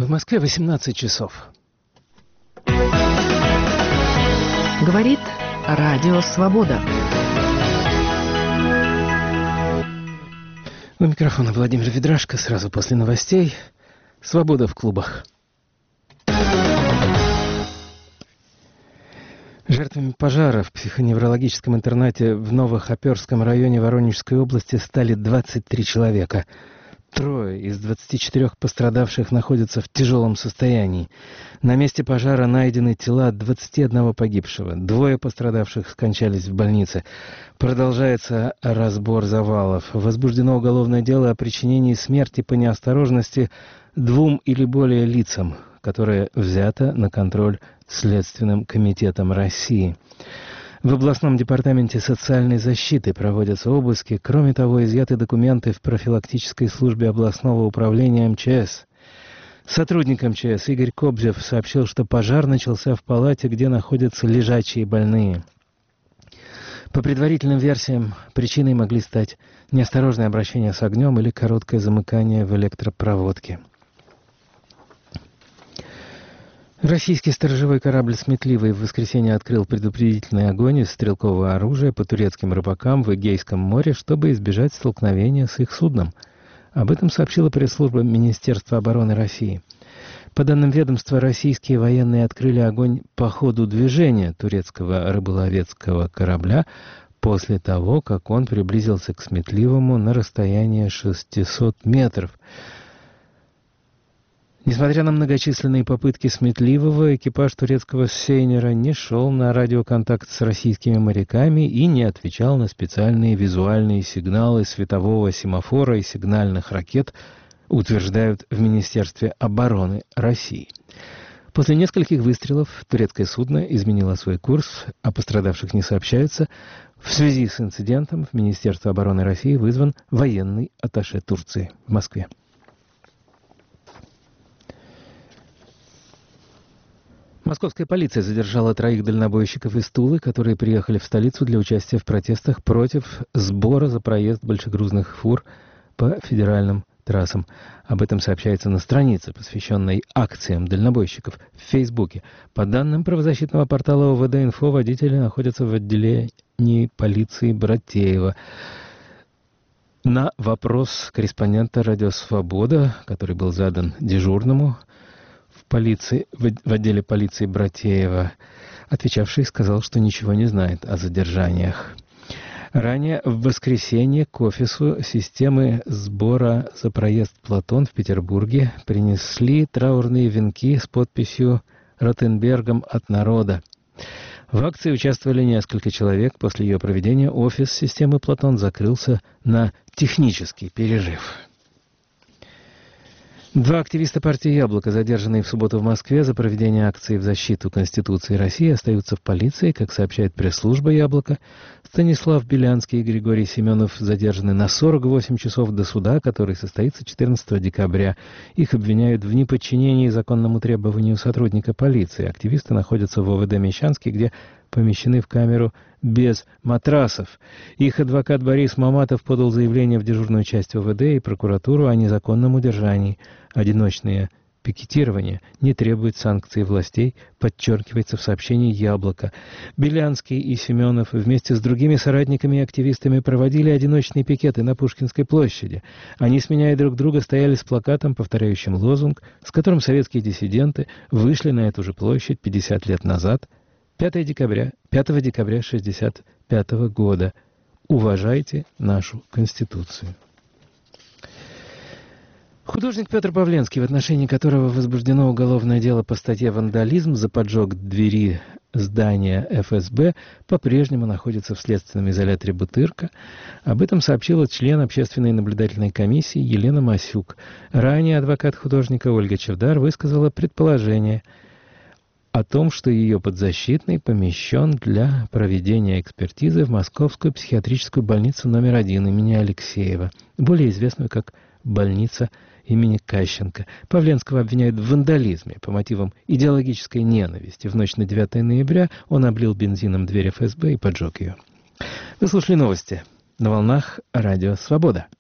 В Москве 18 часов. Говорит Радио Свобода. У микрофона Владимир Ведрашко. Сразу после новостей. Свобода в клубах. Жертвами пожара в психоневрологическом интернате в Новохоперском районе Воронежской области стали 23 человека. 3 из 24 пострадавших находятся в тяжелом состоянии. На месте пожара найдены тела 21 погибшего. 2 пострадавших скончались в больнице. Продолжается разбор завалов. Возбуждено уголовное дело о причинении смерти по неосторожности 2 или более лицам, которое взято на контроль Следственным комитетом России. В областном департаменте социальной защиты проводятся обыски. Кроме того, изъяты документы в профилактической службе областного управления МЧС. Сотрудник МЧС Игорь Кобзев сообщил, что пожар начался в палате, где находятся лежачие больные. По предварительным версиям, причиной могли стать неосторожное обращение с огнем или короткое замыкание в электропроводке. Российский сторожевой корабль «Сметливый» в воскресенье открыл предупредительный огонь из стрелкового оружия по турецким рыбакам в Эгейском море, чтобы избежать столкновения с их судном. Об этом сообщила пресс-служба Министерства обороны России. По данным ведомства, российские военные открыли огонь по ходу движения турецкого рыболовецкого корабля после того, как он приблизился к «Сметливому» на расстояние 600 метров. Несмотря на многочисленные попытки «Сметливого», экипаж турецкого сейнера не шел на радиоконтакт с российскими моряками и не отвечал на специальные визуальные сигналы светового семафора и сигнальных ракет, утверждают в Министерстве обороны России. После нескольких выстрелов турецкое судно изменило свой курс, о пострадавших не сообщается. В связи с инцидентом в Министерство обороны России вызван военный атташе Турции в Москве. Московская полиция задержала 3 дальнобойщиков из Тулы, которые приехали в столицу для участия в протестах против сбора за проезд большегрузных фур по федеральным трассам. Об этом сообщается на странице, посвященной акциям дальнобойщиков в Фейсбуке. По данным правозащитного портала ОВД-Инфо, водители находятся в отделении полиции Братеева. На вопрос корреспондента «Радио Свобода», который был задан дежурному в отделе полиции Братеева, отвечавший сказал, что ничего не знает о задержаниях. Ранее в воскресенье к офису системы сбора за проезд «Платон» в Петербурге принесли траурные венки с подписью «Ротенбергом от народа». В акции участвовали несколько человек. После ее проведения офис системы «Платон» закрылся на технический перерыв. 2 активиста партии «Яблоко», задержанные в субботу в Москве за проведение акции в защиту Конституции России, остаются в полиции. Как сообщает пресс-служба «Яблоко», Станислав Белянский и Григорий Семенов задержаны на 48 часов до суда, который состоится 14 декабря. Их обвиняют в неподчинении законному требованию сотрудника полиции. Активисты находятся в ОВД Мещанский, где помещены в камеру без матрасов. Их адвокат Борис Маматов подал заявление в дежурную часть ОВД и прокуратуру о незаконном удержании. Одиночные пикетирования не требуют санкций властей, подчеркивается в сообщении «Яблоко». Белянский и Семенов вместе с другими соратниками и активистами проводили одиночные пикеты на Пушкинской площади. Они, сменяя друг друга, стояли с плакатом, повторяющим лозунг, с которым советские диссиденты вышли на эту же площадь 50 лет назад, 5 декабря 1965 года. Уважайте нашу Конституцию. Художник Петр Павленский, в отношении которого возбуждено уголовное дело по статье «Вандализм» за поджог двери здания ФСБ, по-прежнему находится в следственном изоляторе «Бутырка». Об этом сообщила член общественной наблюдательной комиссии Елена Масюк. Ранее адвокат художника Ольга Чевдар высказала предположение о том, что ее подзащитный помещен для проведения экспертизы в Московскую психиатрическую больницу номер 1 имени Алексеева, более известную как больница имени Кащенко. Павленского обвиняют в вандализме по мотивам идеологической ненависти. В ночь на 9 ноября он облил бензином дверь ФСБ и поджег ее. Вы слушали новости на волнах Радио Свобода.